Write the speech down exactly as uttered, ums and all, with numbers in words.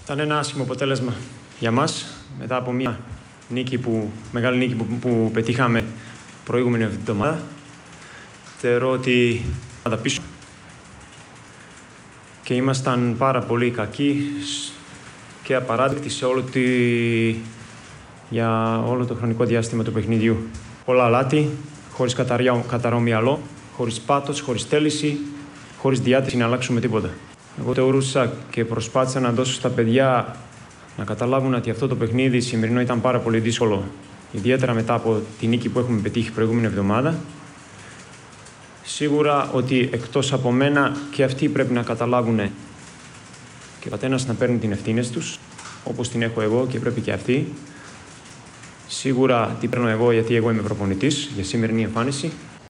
Ήταν ένα άσχημο αποτέλεσμα για μας, μετά από μια νίκη που, μεγάλη νίκη που, που πετύχαμε προηγούμενη εβδομάδα. Θεωρώ ότι θα τα πίσω και ήμασταν πάρα πολύ κακοί και απαράδεκτοι σε όλο τη... για όλο το χρονικό διάστημα του παιχνιδιού. Πολλά λάθη, χωρίς καθαρό μυαλό, χωρίς πάθος, χωρίς θέληση, χωρίς διάθεση να αλλάξουμε τίποτα. Εγώ θεωρούσα και προσπάθησα να δώσω στα παιδιά να καταλάβουν ότι αυτό το παιχνίδι σημερινό ήταν πάρα πολύ δύσκολο. Ιδιαίτερα μετά από τη νίκη που έχουμε πετύχει προηγούμενη εβδομάδα. Σίγουρα ότι εκτός από μένα και αυτοί πρέπει να καταλάβουν και ο καθένας να παίρνει την ευθύνες τους, όπως την έχω εγώ και πρέπει και αυτοί. Σίγουρα την παίρνω εγώ γιατί εγώ είμαι προπονητής για σημερινή εμφάνιση.